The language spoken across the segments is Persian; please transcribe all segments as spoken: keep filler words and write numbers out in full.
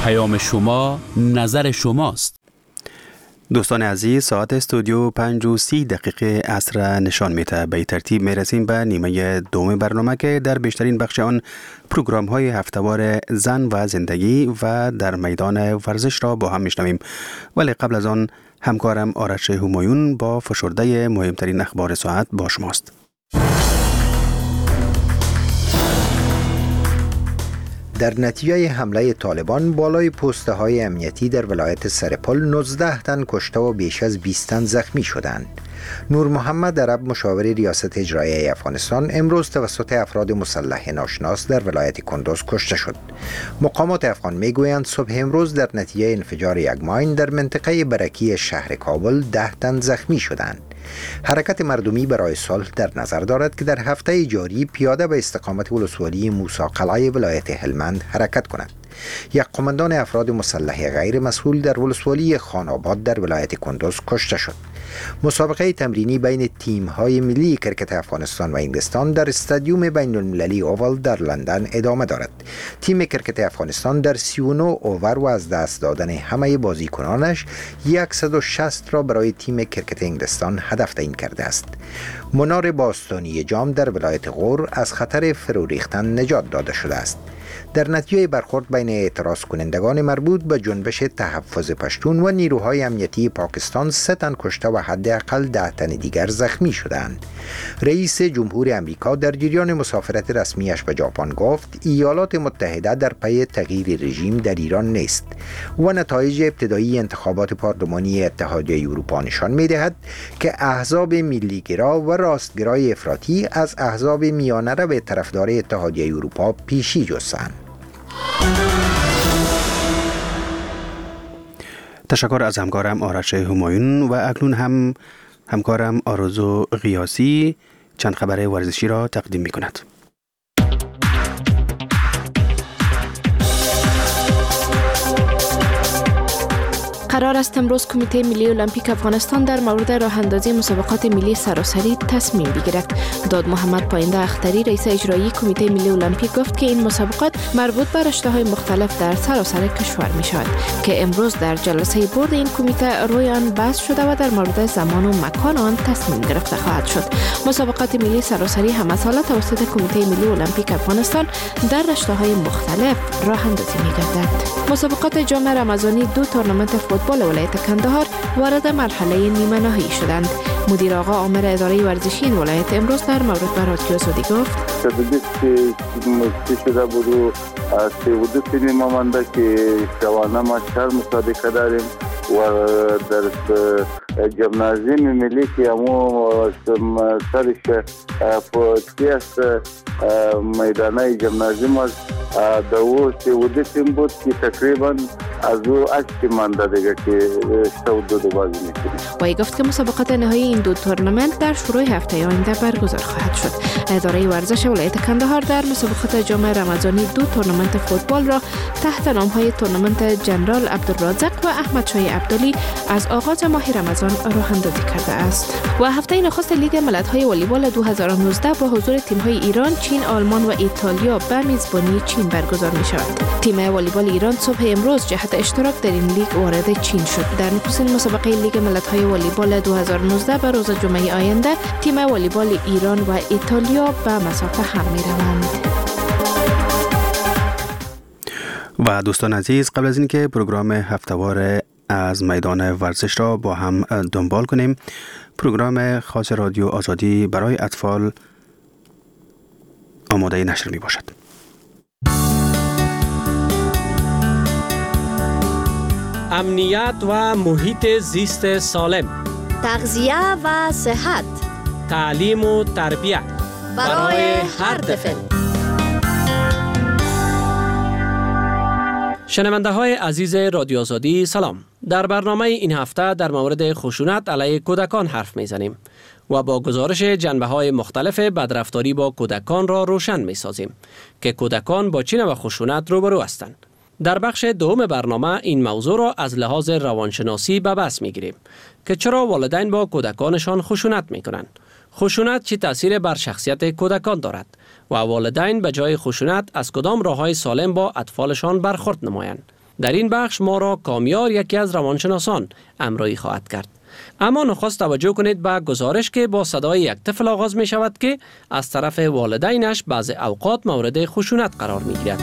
پیام شما نظر شماست. دوستان عزیز، ساعت استودیو پنج و سی دقیقه عصر نشان میده. به ترتیب میرسیم به نیمه دوم برنامه که در بیشترین بخش آن پروگرام های هفته‌وار زن و زندگی و در میدان ورزش را با هم میشنویم. ولی قبل از آن همکارم آرش همایون با فشرده مهمترین اخبار ساعت با شماست. در نتیجه حمله طالبان بالای پسته های امنیتی در ولایت سرپل نوزده تن کشته و بیش از بیست تن زخمی شدند. نور محمد عرب، مشاور ریاست اجرایی افغانستان، امروز توسط افراد مسلح ناشناس در ولایت کندوز کشته شد. مقامات افغان میگویند صبح امروز در نتیجه انفجار یک ماین در منطقه برکی شهر کابل ده تن زخمی شدند. حرکت مردمی برای صلح در نظر دارد که در هفته جاری پیاده به استقامت ولسوالی موسی قلعه ولایت هلمند حرکت کند. یک قماندان افراد مسلح غیر مسئول در ولسوالی خان آباد در ولایت کندوز کشته شد. مسابقه تمرینی بین تیم‌های ملی کرکت افغانستان و انگلستان در استادیوم بین المللی اوول در لندن ادامه دارد. تیم کرکت افغانستان در سی و نه اوور و از دست دادن همه بازیکنانش صد و شصت را برای تیم کرکت انگلستان هدف تعیین کرده است. منار باستانی جام در ولایت غور از خطر فرو ریختن نجات داده شده است. در نتیجه برخورد بین اعتراض کنندگان مربوط به جنبش تحفظ پشتون و نیروهای امنیتی پاکستان سه تن کشته و حداقل ده تن دیگر زخمی شدند. رئیس جمهور امریکا در جریان مسافرت رسمیش به ژاپن گفت ایالات متحده در پی تغییر رژیم در ایران نیست و نتایج ابتدایی انتخابات پارلمانی اتحادیه اروپا نشان می‌دهد که احزاب ملی‌گرا و راستگرای افراطی از احزاب میانه رو طرفدار اتحادیه اروپا پیشی جستند. تشکر از همکارم آرش همایون و اکنون هم همکارم آرزو غیاسی چند خبر ورزشی را تقدیم می کند. قرار است امروز کمیته ملی المپیک افغانستان در مورد راه اندازی مسابقات ملی سراسری تصمیم بگیرد. داد محمد پاینده اختری، رئیس اجرایی کمیته ملی المپیک، گفت که این مسابقات مربوط به رشته‌های مختلف در سراسر کشور می شود که امروز در جلسه بورد این کمیته روی آن بحث شده و در مورد زمان و مکان آن تصمیم گرفته خواهد شد. مسابقات ملی سراسری همه ساله توسط کمیته ملی المپیک افغانستان در رشته‌های مختلف راه اندازی می گردد. مسابقات جام رمضانی دو تورنمنت فوتبال ولایت کندهار وارد مرحله نیمه نهایی شدند. مدیر آقا عامر اداره ورزشی این ولایت امروز در مورد به رادیو آزادی گفت تدبیر که مشتی شده بود و سی و دو تیم مامنده که شوانه ما چهار مسابقه داریم و در جمنازیم ملی که همو سرش پوچی است میدانه جمنازیم است دو سی و دو تیم بود که تقریبا از او اچ مانده دیگه که شتو دو دو بازی میکنیم. وی گفت که مسابقات نهایی این دو تورنمنت در شروع هفته آینده برگزار خواهد شد. اداره ورزش ولایت کندهار در مسابقات جام رمضانی دو تورنمنت فوتبال را تحت نام‌های تورنمنت جنرال عبدالرازق و احمد شاه عبدالی از آغاز ماه رمضان راه اندازی کرده است. و هفته نخست لیگ ملت‌های والیبال دو هزار و نوزده با حضور تیم‌های ایران، چین، آلمان و ایتالیا به میزبانی چین برگزار می‌شود. تیم والیبال ایران صبح امروز جهت اشتراک در این لیگ وارد چین شد. در نخستین مسابقه لیگ ملت‌های والیبال دو هزار و نوزده به روز جمعه آینده تیم والیبال ایران و ایتالیا به مسافه هم می‌روند. و دوستان عزیز، قبل از اینکه پروگرام هفته‌وار از میدان ورزش را با هم دنبال کنیم، پروگرام خاص رادیو آزادی برای اطفال آماده نشر می باشد. امنیت و محیط زیست سالم، تغذیه و صحت، تعلیم و تربیت برای هر طفل. شنونده های عزیز رادیو آزادی سلام. در برنامه این هفته در مورد خشونت علیه کودکان حرف میزنیم و با گزارش جنبه های مختلف بدرفتاری با کودکان را روشن می سازیم که کودکان با چه نوع خشونت روبرو هستند. در بخش دوم برنامه این موضوع را از لحاظ روانشناسی به بحث می گیریم که چرا والدین با کودکانشان خشونت می کنند. خشونت چه تأثیر بر شخصیت کودکان دارد و والدین به جای خشونت از کدام راه‌های سالم با اطفالشان برخورد نمایند. در این بخش ما را کامیار یکی از روانشناسان همراهی خواهد کرد. اما نخست توجه کنید به گزارش که با صدای یک طفل آغاز می شود که از طرف والدینش بعض اوقات مورد خشونت قرار می گیرد.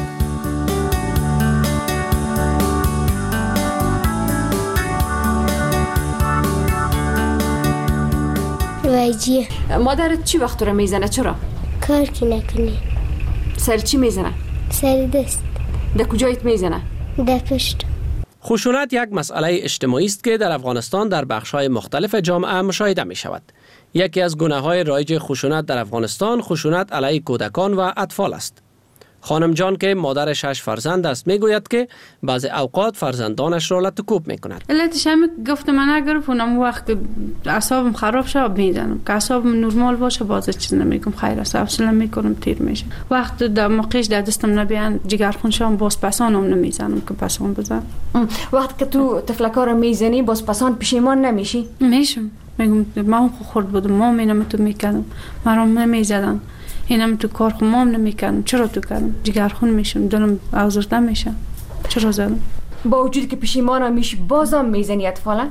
وایجیه. مادرت چی وقت رو میزنه؟ چرا؟ کار که نکنی. سر چی میزنه؟ سر دست. در کجایت میزنه؟ در پشت. خشونت یک مسئله اجتماعی است که در افغانستان در بخش‌های مختلف جامعه مشاهده می شود. یکی از گونه‌های رایج خشونت در افغانستان خشونت علیه کودکان و اطفال است. خانم جان که مادر شش فرزند است میگوید که بعضی اوقات فرزندانش را لطکوب میکند. علتش هم گفتم من نگرفت اونم وقت که اعصابم خراب شد میزنم، که اعصابم نرمال باشه باز چیز نمیگم، خیر است حوصله میکنم تیر میشه. وقت در موقعش در دستم نبیان جگرخون شام باز پسانم نمیزنم که پسان بزن. وقت که تو تفلکا رو میزنی باز پسان پشیمان نمیشی؟ میشم، میگم من خورد بودم، ما اینم تو میکردم، مرام نمیزدن، اینم تو کار خمام نمیکردم، چرا تو کردم؟ جگرخون میشم، دلم آزرده میشه، چرا زدم؟ با وجود که پشیمان میشی بازم میزنی اطفالا؟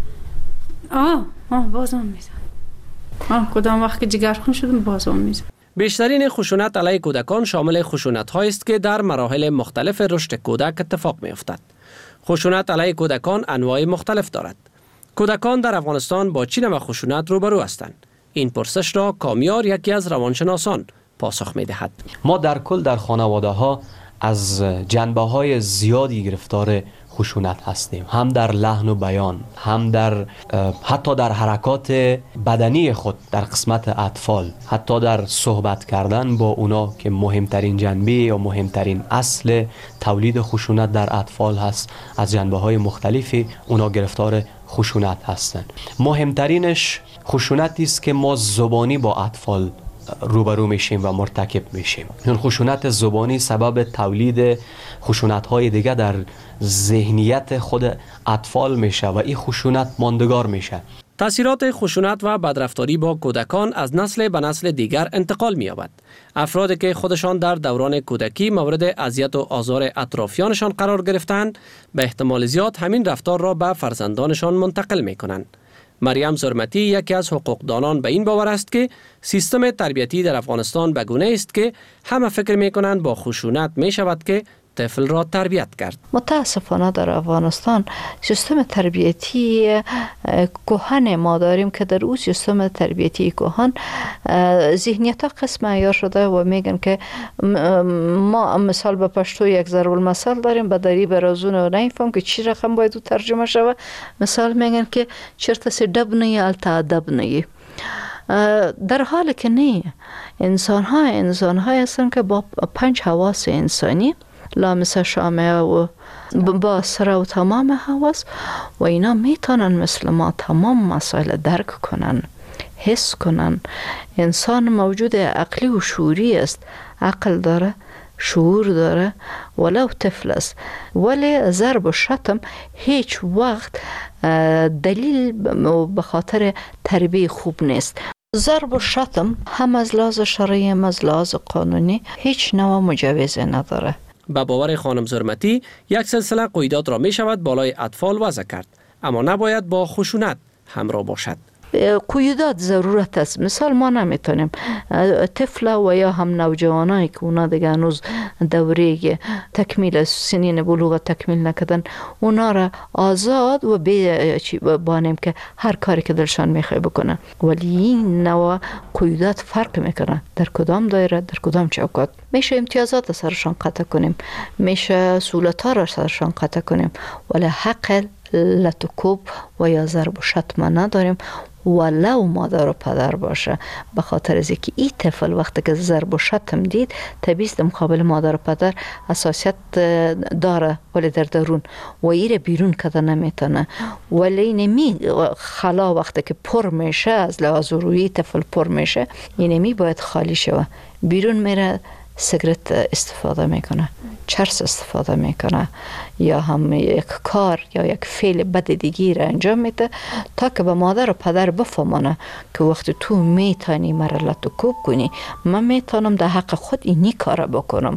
آه آه بازم میزن. آه کدام وقت که جگرخون شدم بازم میزن. بیشترین خشونت علیه کودکان شامل خشونت هایی است که در مراحل مختلف رشد کودک اتفاق میافتد. خشونت علیه کودکان انواع مختلف دارد. کودکان در افغانستان با چه نوع خشونت روبرو هستند؟ این پرسش را کامیار یکی از روانشناسان پاسخ می دهد. ما در کل در خانواده ها از جنبه های زیادی گرفتار خشونت هستیم، هم در لحن و بیان، هم در حتی در حرکات بدنی خود در قسمت اطفال، حتی در صحبت کردن با اونا که مهمترین جنبه یا مهمترین اصل تولید خشونت در اطفال هست. از جنبه های مختلفی اونا گرفتار خشونت هستند. مهمترینش خشونتی است که ما زبانی با اطفال روبرو میشیم و مرتکب میشیم. این خشونت زبانی سبب تولید خشونت های دیگه در ذهنیت خود اطفال میشه و این خشونت ماندگار میشه. تأثیرات خشونت و بدرفتاری با کودکان از نسل به نسل دیگر انتقال می‌یابد. افرادی که خودشان در دوران کودکی مورد اذیت و آزار اطرافیانشان قرار گرفتند، به احتمال زیاد همین رفتار را به فرزندانشان منتقل می‌کنند. مریم زرمتی یکی از حقوقدانان به این باور است که سیستم تربیتی در افغانستان به گونه است که همه فکر می‌کنند با خشونت می‌شود که طفل را تربیت کرد. متاسفانه در افغانستان سیستم تربیتی کهن ما داریم که در اون سیستم تربیتی کهن ذهنیت ها قسم عیار شده و میگن که ما مثال به پشتو یک ضرب المثل داریم، به دری برازون و نمیفهم که چی رقم باید ترجمه شوه. مثال میگن که چرت سی دب نی التا ادب نی، در حالی که نه. انسان ها انسان ها هستن که با پنج حواس انسانی لامس شامه و باصره و تمام حواس و اینا میتونن مثل ما تمام مسائل درک کنن، حس کنن. انسان موجود عقلی و شعوری است، عقل داره، شعور داره، ولو طفل است. ولی ضرب و شتم هیچ وقت دلیل به خاطر تربیت خوب نیست. ضرب و شتم هم از لحاظ شرعی هم از لحاظ قانونی هیچ نوع مجوز نداره. به باور خانم زرمتی یک سلسله قیودات را می شود بالای اطفال وضع کرد، اما نباید با خشونت همراه باشد. قیودات ضرورت است. مثال ما نمیتونیم طفل و یا هم نوجوانایی که اونا دیگه هنوز دوره تکمیل سنین بلوغ تکمیل نکردن، اونا را آزاد و به بانیم که هر کاری که دلشان میخواه بکنن. ولی این نوع قیودات فرق میکنه در کدام دایره، در کدام چوکات. میشه امتیازات سرشان قطع کنیم، میشه سهولت‌ها را سرشان قطع کنیم، ولی حق لطکوب و یا ضرب و شتم نداریم، ولو مادر و پدر باشه. به خاطر از اینکه این طفل وقتی که ضرب و شتم دید طبیعی است مقابل مادر و پدر حساسیت داره، ولی در درون و ایره بیرون کده نمیتونه. ولی نمی خلا وقتی که پر میشه، از لحاظ روی طفل پر میشه، اینمی باید خالی شوه. بیرون میره سیگرت استفاده میکنه، چرس استفاده میکنه، یا هم یک کار یا یک فعل بد دیگی را انجام میده تا که به مادر و پدر بفهمونه که وقتی تو میتونی مرا لطکوب کنی، من میتونم در حق خود اینی کار بکنم.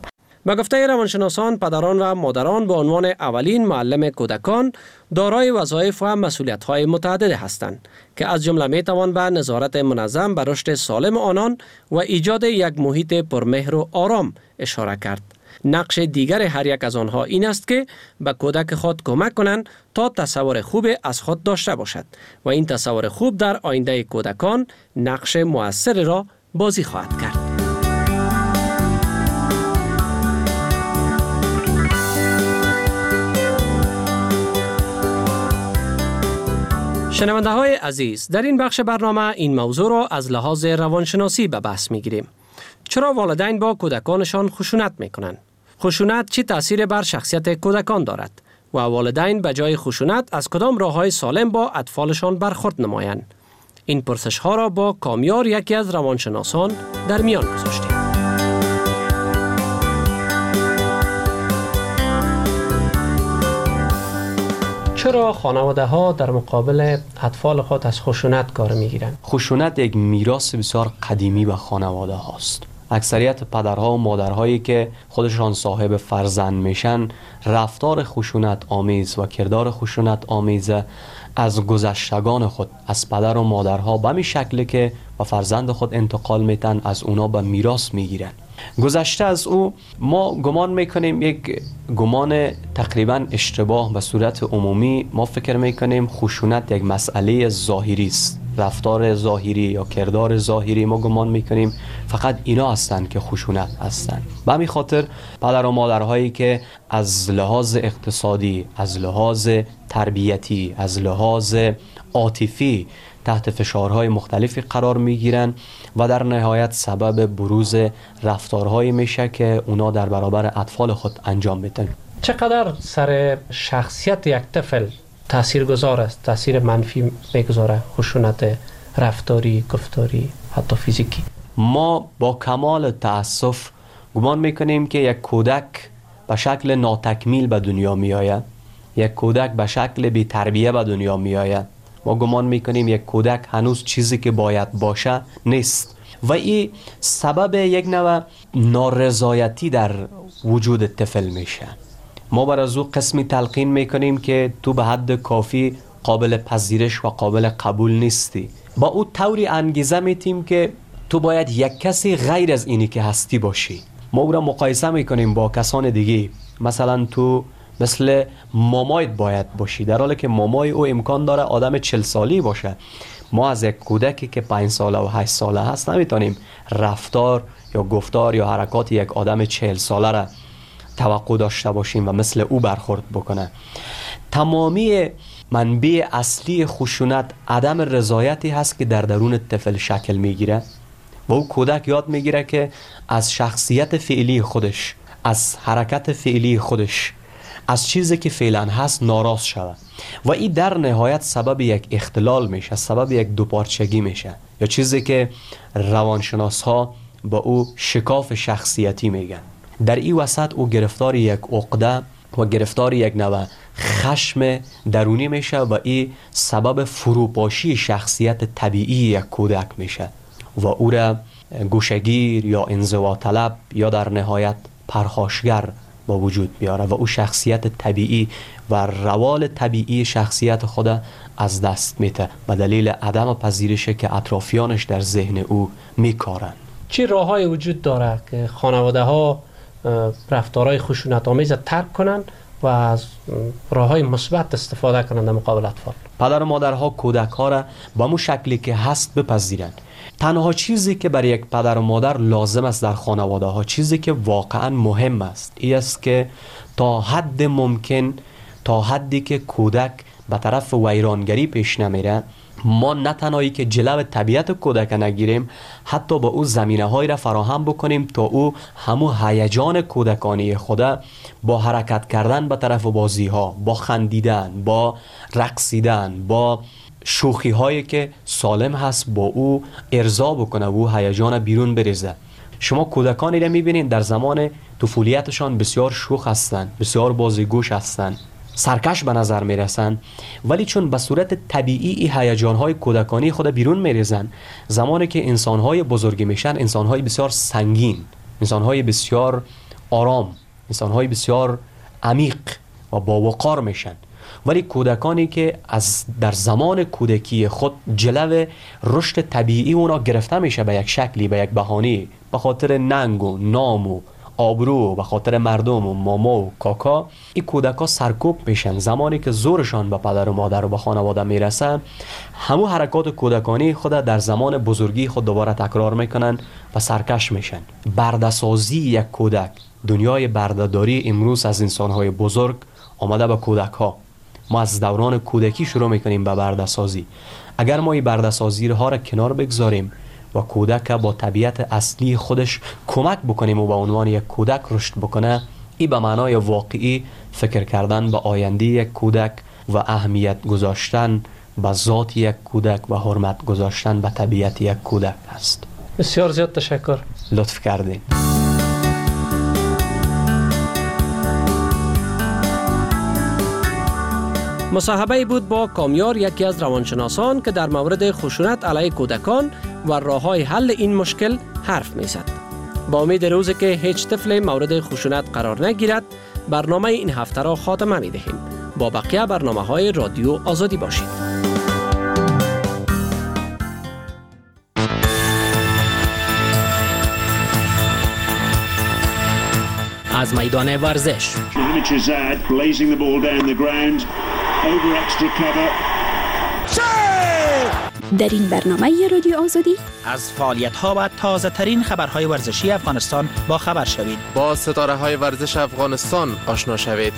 به گفته روانشناسان، پدران و مادران به عنوان اولین معلم کودکان دارای وظایف و مسئولیت‌های متعدد هستند که از جمله می‌توان به نظارت منظم بر رشد سالم آنان و ایجاد یک محیط پرمهر و آرام اشاره کرد. نقش دیگر هر یک از آنها این است که به کودک خود کمک کنند تا تصور خوب از خود داشته باشد و این تصور خوب در آینده کودکان نقش مؤثر را بازی خواهد کرد. شنونده های عزیز، در این بخش برنامه این موضوع را از لحاظ روانشناسی به بحث می گیریم. چرا والدین با کودکانشان خشونت می کنند؟ خشونت چه تأثیر بر شخصیت کودکان دارد؟ و والدین به جای خشونت از کدام راه‌های سالم با اطفالشان برخورد نمایند؟ این پرسش ها را با کامیار، یکی از روانشناسان، در میان گذاشتیم. چرا خانواده ها در مقابل اطفال خود از خشونت کار میگیرند؟ خشونت یک میراث بسیار قدیمی به خانواده هاست. اکثریت پدرها و مادرهایی که خودشان صاحب فرزند میشن، رفتار خشونت آمیز و کردار خشونت آمیز از گذشتگان خود، از پدر و مادرها به می شکلی که به فرزند خود انتقال میتن، از اونا به میراث میگیرن. گذشته از او ما گمان میکنیم یک گمان تقریبا اشتباه. به صورت عمومی ما فکر میکنیم خشونت یک مسئله ظاهری است، رفتار ظاهری یا کردار ظاهری. ما گمان میکنیم فقط اینا هستند که خشونت هستند. به همین خاطر پدر و مادرهایی که از لحاظ اقتصادی، از لحاظ تربیتی، از لحاظ عاطفی تحت فشارهای مختلفی قرار میگیرن و در نهایت سبب بروز رفتارهایی میشه که اونا در برابر اطفال خود انجام میدن. چقدر سر شخصیت یک طفل تأثیر گذار است، تأثیر منفی میگذاره خشونت رفتاری، گفتاری، حتی فیزیکی؟ ما با کمال تأسف گمان میکنیم که یک کودک به شکل ناتکمیل به دنیا میآید، یک کودک به شکل بی تربیه به دنیا میآید. ما گمان میکنیم یک کودک هنوز چیزی که باید باشه نیست و این سبب یک نوع نارضایتی در وجود طفل میشه. ما بر از او قسمی تلقین میکنیم که تو به حد کافی قابل پذیرش و قابل قبول نیستی. با او طوری انگیزه میتیم که تو باید یک کسی غیر از اینی که هستی باشی. ما او را مقایسه میکنیم با کسان دیگه. مثلا تو مثل مامایت باید باشی، در حالی که مامای او امکان داره آدم چل سالی باشه. ما از یک کودکی که پنج ساله و هشت ساله هست نمیتونیم رفتار یا گفتار یا حرکات یک آدم چهل ساله را توقع داشته باشیم و مثل او برخورد بکنه. تمامی منبع اصلی خشونت عدم رضایتی هست که در درون طفل شکل میگیره و او کودک یاد میگیره که از شخصیت فعلی خودش، از حرکت فعلی خودش، از چیزی که فعلا هست ناراض شود و این در نهایت سبب یک اختلال میشه، سبب یک دوپارچگی میشه، یا چیزی که روانشناس ها با او شکاف شخصیتی میگن. در این وسط او گرفتار یک عقده و گرفتار یک نوع خشم درونی میشه و این سبب فروپاشی شخصیت طبیعی یک کودک میشه و او را گوشگیر یا انزوا طلب یا در نهایت پرخاشگر با وجود بیاره و او شخصیت طبیعی و روال طبیعی شخصیت خود از دست میده به دلیل عدم پذیرش که اطرافیانش در ذهن او میکارن. چه راههای وجود داره که خانواده ها رفتارهای خشونت آمیز ترک کنن و از راههای مثبت استفاده کنن در مقابل اطفال؟ پدر و مادرها کودک ها را با مو شکلی که هست بپذیرند. تنها چیزی که برای یک پدر و مادر لازم است در خانواده ها، چیزی که واقعا مهم است، این است که تا حد ممکن، تا حدی که کودک به طرف ویرانگری پیش نمیره، ما نه تنهایی که جلو طبیعت کودک نگیریم، حتی با او زمینه هایی را فراهم بکنیم تا او همو هیجان کودکانی خود با حرکت کردن به طرف بازی ها، با خندیدن، با رقصیدن، با شوخی هایی که سالم هست با او ارضا بکنه و او هیجان بیرون بریزه. شما کودکانی را میبینید در زمان طفولیتشان بسیار شوخ هستند، بسیار بازیگوش هستند، سرکش به نظر میرسن، ولی چون به صورت طبیعی این هیجان‌های کودکانی خود بیرون میریزن، زمانی که انسان‌های بزرگی میشن، انسان‌های بسیار سنگین، انسان‌های بسیار آرام، انسان‌های بسیار عمیق و با وقار میشن. ولی کودکانی که از در زمان کودکی خود جلو رشد طبیعی اونا گرفته میشه به یک شکلی، به یک بهانه، به خاطر ننگ و نام و آبرو، به خاطر مردم و ماما و کاکا، این کودکا سرکوب میشن. زمانی که زورشان به پدر و مادر و به خانواده میرسه، همو حرکات کودکانی خود در زمان بزرگی خود دوباره تکرار میکنن و سرکش میشن. برده‌سازی یک کودک، دنیای برده‌داری امروز از انسان‌های بزرگ آمده به کودک ها. ما از دوران کودکی شروع میکنیم به برده‌سازی. اگر ما این برده‌سازی ها را کنار بگذاریم و کودک با طبیعت اصلی خودش کمک بکنیم و به عنوان یک کودک رشد بکنه، این به معنای واقعی فکر کردن به آینده یک کودک و اهمیت گذاشتن به ذات یک کودک و حرمت گذاشتن به طبیعت یک کودک است. بسیار زیاد تشکر. لطف کردین. مصاحبه بود با کامیار، یکی از روانشناسان که در مورد خشونت علیه کودکان و راه‌های حل این مشکل حرف می‌زد. با امید روزی که هیچ طفل مورد خشونت قرار نگیرد، برنامه این هفته را خاتمه می‌دهیم. با بقیه برنامه‌های رادیو آزادی باشید. از میدان ورزش. در این برنامه رادیو آزادی از فعالیت‌ها و تازه ترین خبرهای ورزشی افغانستان با خبر شوید. با ستاره های ورزش افغانستان آشنا شوید.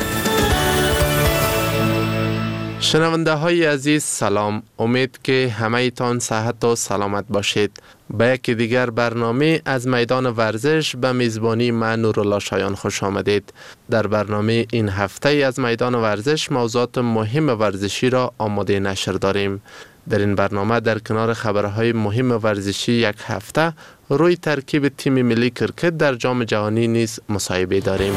شنونده های عزیز سلام، امید که همه تان صحت و سلامت باشید. به یک دیگر برنامه از میدان ورزش به میزبانی من نورالله شایان خوش آمدید. در برنامه این هفته از میدان ورزش موضوعات مهم ورزشی را آماده نشر داریم. در این برنامه در کنار خبرهای مهم ورزشی یک هفته روی ترکیب تیم ملی کرکت در جام جهانی نیز مصاحبه داریم.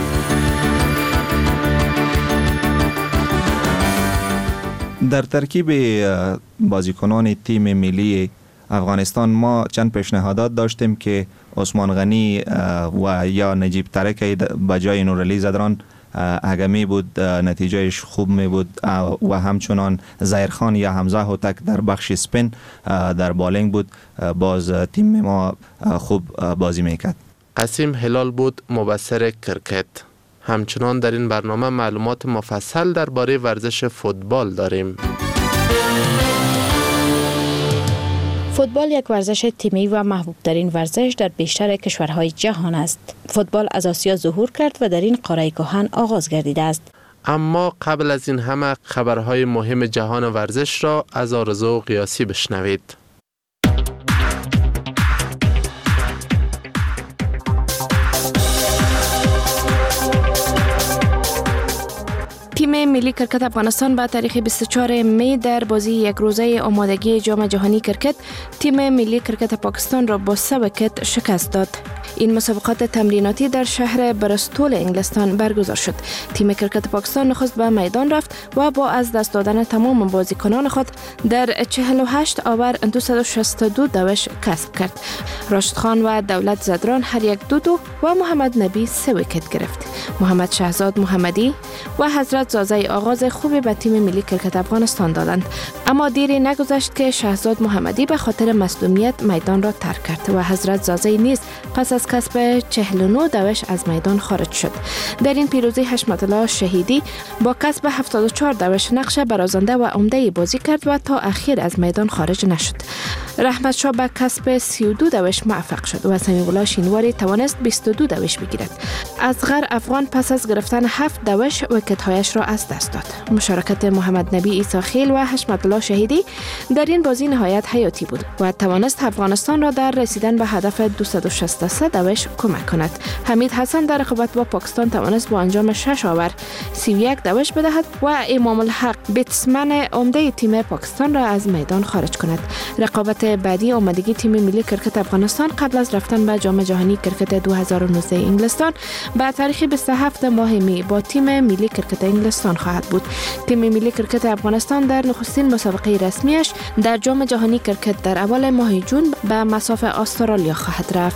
در ترکیب بازیکنان تیم ملی افغانستان ما چند پیشنهادات داشتیم که عثمان غنی و یا نجیب ترک به جای نورعلی زدران اگه می بود نتیجهش خوب می بود و همچنان زهیرخان یا حمزه هوتک در بخش سپین در بالینگ بود، باز تیم ما خوب بازی میکرد. قاسم هلال بود مبصر کرکت. همچنان در این برنامه معلومات مفصل درباره ورزش فوتبال داریم. فوتبال یک ورزش تیمی و محبوب ترین ورزش در بیشتر کشورهای جهان است. فوتبال از آسیا ظهور کرد و در این قاره کهن آغاز گردیده است. اما قبل از این همه خبرهای مهم جهان ورزش را از آرزو قیاسی بشنوید. تیم ملی کرکت افغانستان با تاریخ بیست و چهارم می در بازی یک روزه آمادگی جام جهانی کرکت تیم ملی کرکت پاکستان را با سه ویکت شکست داد. این مسابقات تمریناتی در شهر برستول انگلستان برگزار شد. تیم کرکت پاکستان نخست به میدان رفت و با از دست دادن تمام بازیکنان خود در چهل و هشت آور دویست و شصت و دو دوش کسب کرد. راشد خان و دولت زدران هر یک دو دو و محمد نبی سه ویکت گرفت. محمد شهزاد محمدی و حضرت زازه آغاز خوبی به تیم ملی کرکت افغانستان دادند، اما دیری نگذشت که شهزاد محمدی به خاطر مصدومیت میدان را ترک کرد و حضرت زازه نیز پس از کسب چهل و نه دوش از میدان خارج شد. در این پیروزی حشمت الله شهیدی با کسب هفتاد و چهار دوش نقش برازنده و عمده بازی کرد و تا اخیر از میدان خارج نشد. رحمت شاه به کسب سی و دو دوش موفق شد و سمیع الله شینواری توانست بیست و دو دوش بگیرد. اصغر افغان پس از گرفتن هفت دوش ویکت‌هایش را از دست داد. مشارکت محمد نبی عیسی خیل و حشمت الله شهیدی در این بازی نهایت حیاتی بود و توانست افغانستان را در رسیدن به هدف دویست و شصت و سه دوش کمک کند. حمید حسن در رقابت با پاکستان توانست با انجام شش آور سی و یک دوش بدهد و امام الحق بیتسمن عمده تیم پاکستان را از میدان خارج کند. رقابت بعدی آمادگی تیم ملی کرکت افغانستان قبل از رفتن به جام جهانی کرکت دو هزار و نوزده انگلستان به تاریخ بیست و هفت ماه می با تیم ملی کرکت انگلستان خواهد بود. تیم ملی کرکت افغانستان در نخستین مسابقه رسمیش در جام جهانی کرکت در اول ماه جون به مصاف استرالیا خواهد رفت.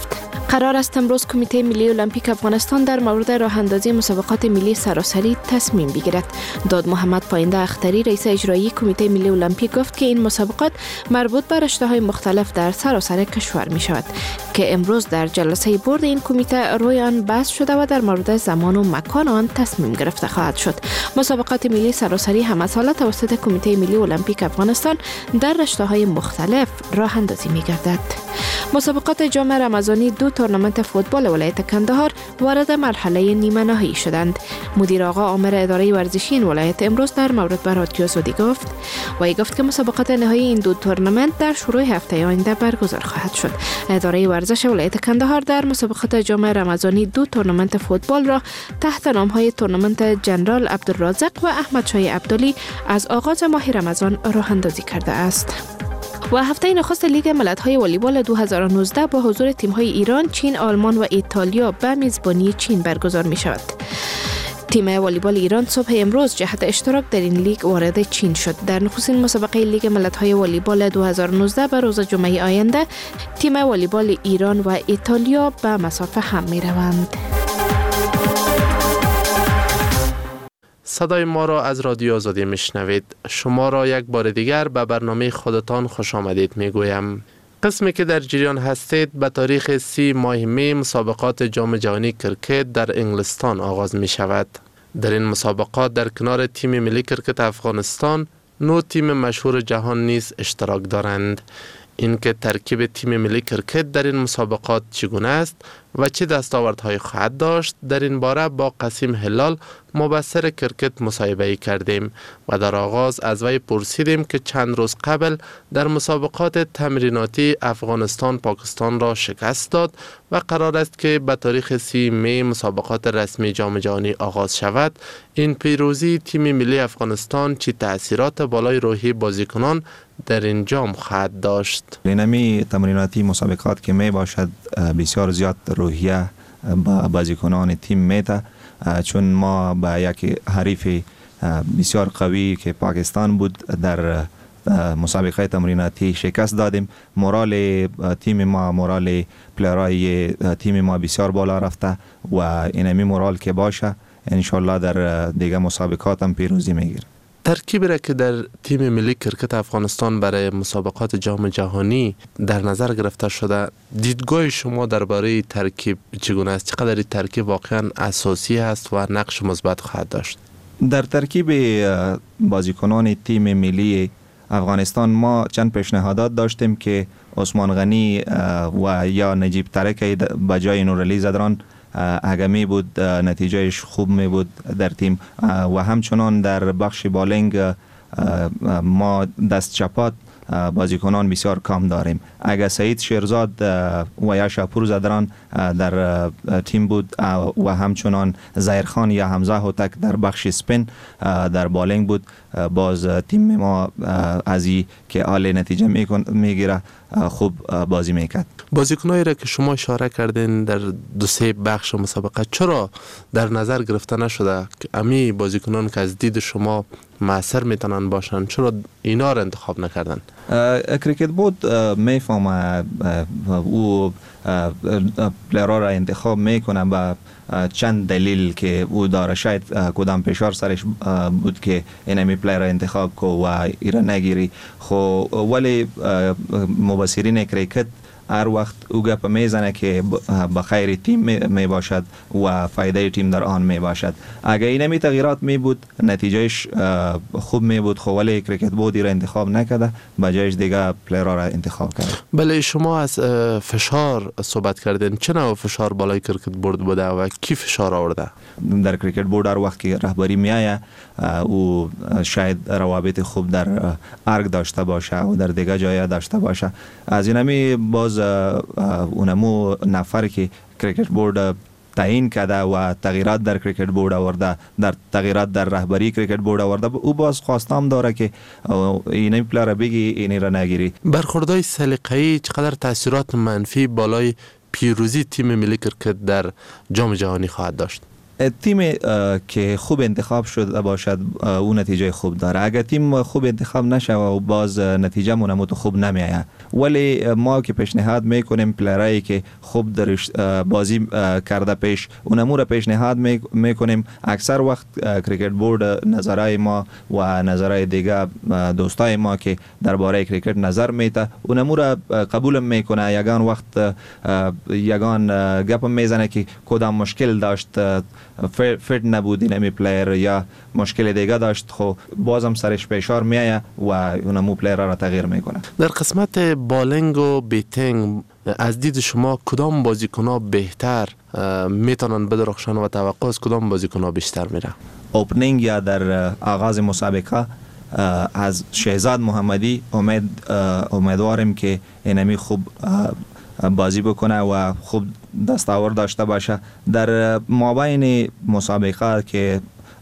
قرار است امروز کمیته ملی المپیک افغانستان در مورد راه اندازی مسابقات ملی سراسری تصمیم بگیرد. داد محمد پاینده اختری رئیس اجرایی کمیته ملی المپیک گفت که این مسابقات مربوط به رشته‌های مختلف در سراسر کشور می شود که امروز در جلسه بورد این کمیته روی آن بحث شده و در مورد زمان و مکان آن تصمیم گرفته خواهد شد. مسابقات ملی سراسری همه ساله توسط کمیته ملی المپیک افغانستان در رشته‌های مختلف راه اندازی می گردد. مسابقات جام رمضانی دو تورنمنت فوتبال ولایت کندهار وارد مرحله نیمه نهایی شدند. مدیر آقا آمر اداره ورزشی این ولایت امروز در مورد به رادیو زودی گفت و ای گفت که مسابقات نهایی این دو تورنمنت در شروع هفته آینده برگزار خواهد شد. اداره ورزش ولایت کندهار در مسابقات جام رمضانی دو تورنمنت فوتبال را تحت نام‌های تورنمنت جنرال عبدالرازق و احمد شاه عبدالی از آغاز ماه رمضان راه اندازی کرده است. و هفته نخست لیگ ملت‌های والیبال دو هزار و نوزده با حضور تیم‌های ایران، چین، آلمان و ایتالیا به میزبانی چین برگزار می‌شود. تیم والیبال ایران صبح امروز جهت اشتراک در این لیگ وارد چین شد. در نخستین مسابقه لیگ ملت‌های والیبال دو هزار و نوزده به روز جمعه آینده تیم والیبال ایران و ایتالیا به مسافه هم می‌روند. صدای ما را از رادیو آزادی میشنوید. شما را یک بار دیگر به برنامه خودتان خوش آمدید میگویم. قسمی که در جریان هستید به تاریخ سی ماه می مسابقات جام جهانی کرکت در انگلستان آغاز می شود. در این مسابقات در کنار تیم ملی کرکت افغانستان نو تیم مشهور جهان نیز اشتراک دارند. اینکه ترکیب تیم ملی کرکت در این مسابقات چگونه است و چه دستاوردهایی خواهد داشت، در این باره با قاسم هلال مبصر کرکت مصاحبه کردیم و در آغاز از وی پرسیدیم که چند روز قبل در مسابقات تمریناتی افغانستان پاکستان را شکست داد و قرار است که به تاریخ سی می مسابقات رسمی جام جهانی آغاز شود. این پیروزی تیم ملی افغانستان چه تأثیرات بالای روحی بازیکنان در این جام خواهد داشت؟ اینمی تمریناتی مسابقات که می باشد بسیار زیاد روحیه با بازیکنان تیم میده، چون ما با یک حریف بسیار قوی که پاکستان بود در مسابقه تمریناتی شکست دادیم. مورال تیم ما، مورال پلیرای تیم ما بسیار بالا رفته و اینمی مورال که باشه انشالله در دیگه مسابقات هم پیروزی میگیره. ترکیبی را که در تیم ملی کرکت افغانستان برای مسابقات جام جهانی در نظر گرفته شده، دیدگاه شما درباره ترکیب چگونه است؟ چقدر ترکیب واقعا اساسی است و نقش مثبت خواهد داشت؟ در ترکیب بازیکنان تیم ملی افغانستان ما چند پیشنهادات داشتیم که عثمان غنی و یا نجیب ترکی به جای نورعلی زدران اگه می بود نتیجهش خوب می بود در تیم و همچنان در بخش بالینگ ما دست چپات بازیکنان بسیار کم داریم. اگه سعید شیرزاد و یا شاپور زدران در تیم بود و همچنان زهیرخان یا حمزه هوتک در بخش سپین در بالینگ بود، باز تیم ما از ای که عالی نتیجه میگیره خوب بازی میکرد. بازیکنایی را که شما اشاره کردین در دو سه بخش مسابقه چرا در نظر گرفته نشده که امی بازیکنان که از دید شما مؤثر میتونن باشن، چرا اینا را انتخاب نکردن؟ کریکت بود میفهمه او پلیرها را انتخاب میکنه با چند دلیل که او داره. شاید کدام فشار سرش بود که اینمی پلیر را انتخاب کو و ایرا نگیری. خو ولی مبصرین کریکت هر وقت او گپ میزنه که به خیر تیم می باشد و فایده تیم در آن می باشد. اگر اینمی تغییرات می بود نتیجهش خوب می بود، خو ولی کریکت بودی را انتخاب نکرده، به جایش دیگه پلیرها را انتخاب کرد. بله، شما از فشار صحبت کردین. چه نوع فشار بالای کریکت بورد بوده و کی فشار آورده؟ در کریکت بورد هر وقت که رهبری می آید او شاید روابط خوب در ارگ داشته باشه و در دیگه جای داشته باشه. از اینمی باز اونمو نفر که کریکت بورد تعیین کرده و تغییرات در کریکت بورد آورده، در تغییرات در رهبری کریکت بورد آورده، او باز خواستم داره که اینی پلیر بگی اینی را نگیری. برخوردهای سلیقه‌ای چقدر تاثیرات منفی بالای پیروزی تیم ملی کرکت در جام جهانی خواهد داشت؟ تیم که خوب انتخاب شده باشد اون نتیجه خوب داره. اگر تیم خوب انتخاب نشه و باز نتیجه مونموت خوب نمیآید. ولی ما که پیشنهاد میکنیم پلیرایی که خوب درش بازی کرده پیش اونمو را پیشنهاد میکنیم. اکثر وقت کریکت بورد نظرای ما و نظرای دیگه دوستای ما که درباره کریکت نظر میته اونمو را قبول میکنه. یگان وقت یگان گپ میزنه که کدام مشکل داشت، فیت نبود اینمی پلیر یا مشکل دیگه داشت، خب بازم سرش فشار میایه و اونمو پلیر را تغییر میکنه. در قسمت بالینگ و بیتینگ از دید شما کدام بازیکن‌ها بهتر میتونن بدرخشان و توقع از کدام بازیکن‌ها بیشتر میره؟ اوپنینگ یا در آغاز مسابقه از شهزاد محمدی امید امیدواریم که اینمی خوب بازی بکنه و خوب دستاورد داشته باشه. در مابین مسابقه که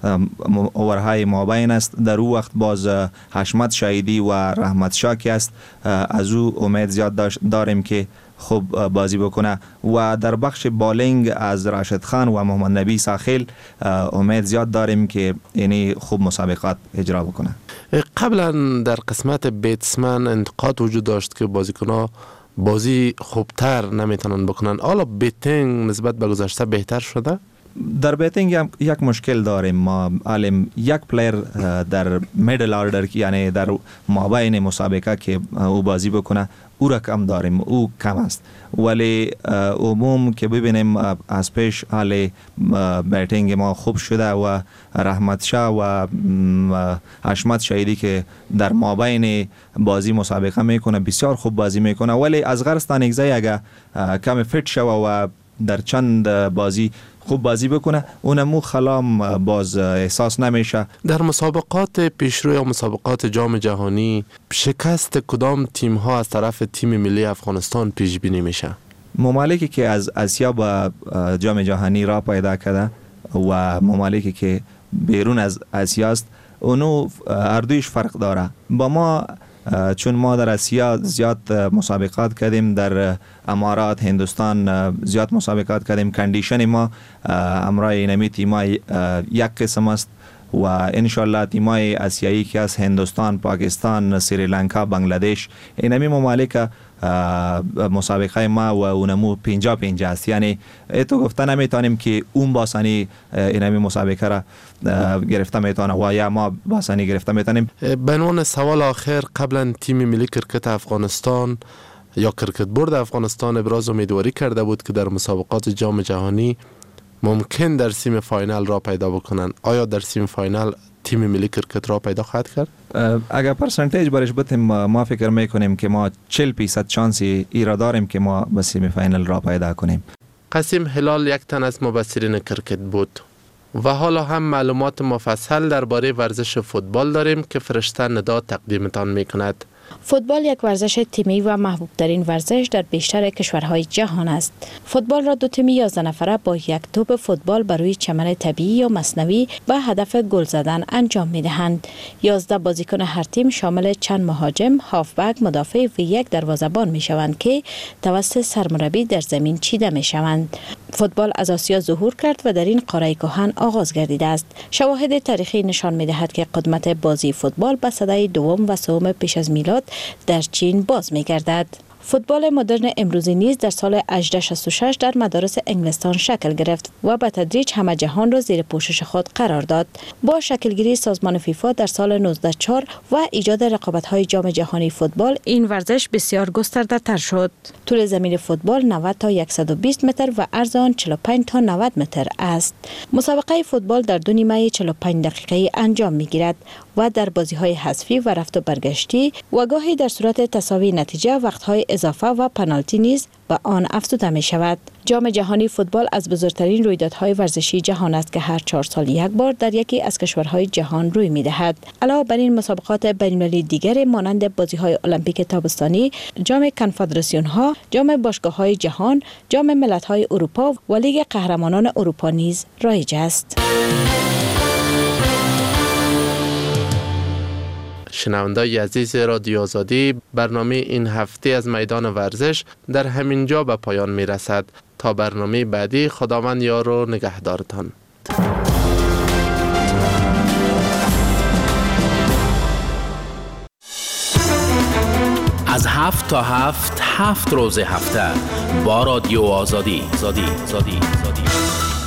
اوورهای مابین است در او وقت باز حشمت شهیدی و رحمت شاکی است، از او امید زیاد داریم که خوب بازی بکنه. و در بخش بالینگ از راشد خان و محمد نبی ساخیل امید زیاد داریم که یعنی خوب مسابقات اجرا بکنه. قبلا در قسمت بیتسمن انتقاد وجود داشت که بازیکن‌ها بازی خوبتر نمیتونن بکنن. حالا بیتینگ نسبت به گذشته بهتر شده؟ در بیتینگ یک مشکل داریم ما. علم یک پلیر در میدل آردر یعنی در مابین مسابقه که او بازی بکنه او را کم داریم، او کم است. ولی عموم که ببینیم از پیش حال بیتینگ ما خوب شده و رحمت شاه و حشمت شهیدی که در مابین بازی مسابقه میکنه بسیار خوب بازی میکنه. ولی از غرستان اگزای اگه کم فیت شوه و در چند بازی خوب بازی بکنه اونمو خلام باز احساس نمیشه. در مسابقات پیشرو یا مسابقات جام جهانی شکست کدام تیم ها از طرف تیم ملی افغانستان پیش بینی میشه؟ ممالکی که از آسیا با جام جهانی را پیدا کرده و ممالکی که بیرون از آسیا است اونو اردویش فرق داره. با ما چون ما در آسیا زیاد مسابقات کردیم، در امارات هندوستان زیاد مسابقات کردیم، کندیشن ما امرای اینمی تیمای یک قسم است و انشالله تیمای آسیایی که از هندوستان، پاکستان، سریلانکا، بنگلادش اینمی ممالک مسابقه ما و اونمو پینجا پینجا است. یعنی ایتو گفته نمیتونیم که اون باسانی اینمی مسابقه را گرفته میتونه و یا ما باسانی گرفته میتونیم. به عنوان سوال آخر، قبلا تیم ملی کرکت افغانستان یا کرکت بورد افغانستان ابراز امیدواری کرده بود که در مسابقات جام جهانی ممکن در سیم فاینال را پیدا بکنن. آیا در سیم فاینال تیم ملی کرکت را پیدا خواهد کرد؟ اگر پرسنتیج برش بتیم ما فکر میکنیم که ما چهل فیصد شانسی ایرا داریم که ما به سیمی فاینال را پیدا کنیم. قاسم هلال یک تن از مبصرین کرکت بود و حالا هم معلومات مفصل درباره ورزش فوتبال داریم که فرشته ندا تقدیمتان میکند. فوتبال یک ورزش تیمی و محبوب ترین ورزش در بیشتر کشورهای جهان است. فوتبال را دو تیم یازده نفره با یک توپ فوتبال بر روی چمن طبیعی یا مصنوعی به هدف گل زدن انجام می دهند. یازده بازیکن هر تیم شامل چند مهاجم، هافبک، مدافع و یک دروازه‌بان می شوند که توسط سرمربی در زمین چیده می شوند. فوتبال از آسیا ظهور کرد و در این قاره کهن آغاز گردیده است. شواهد تاریخی نشان می دهد که قدمت بازی فوتبال به سده دوم و سوم پیش از میلاد در چین باز می گردد. فوتبال مدرن امروزی نیز در سال هجده شصت و شش در مدارس انگلستان شکل گرفت و به تدریج همه جهان را زیر پوشش خود قرار داد. با شکلگیری سازمان فیفا در سال نوزده چهار و ایجاد رقابت‌های جام جهانی فوتبال، این ورزش بسیار گسترده‌تر شد. طول زمین فوتبال نود تا صد و بیست متر و عرض آن چهل و پنج تا نود متر است. مسابقه فوتبال در دو نیمه چهل و پنج دقیقه‌ای انجام می‌گیرد و در بازی‌های حذفی و رفت و برگشتی و گاهی در صورت تساوی نتیجه وقت‌های اضافه و پنالتی نیز به آن افزوده می شود. جام جهانی فوتبال از بزرگترین رویدادهای ورزشی جهان است که هر چهار سال یک بار در یکی از کشورهای جهان روی می دهد. علاوه بر این مسابقات بین‌المللی دیگر مانند بازی‌های المپیک تابستانی، جام کنفدراسیون‌ها، جام باشگاه‌های جهان، جام ملت‌های اروپا و لیگ قهرمانان اروپا نیز رایج است. شنوندای عزیز رادیو آزادی، برنامه این هفته از میدان ورزش در همین جا به پایان می رسد. تا برنامه بعدی، خداوند یار و نگهدارتان. از هفت تا هفت هفت روز هفته با رادیو آزادی. آزادی. آزادی. آزادی.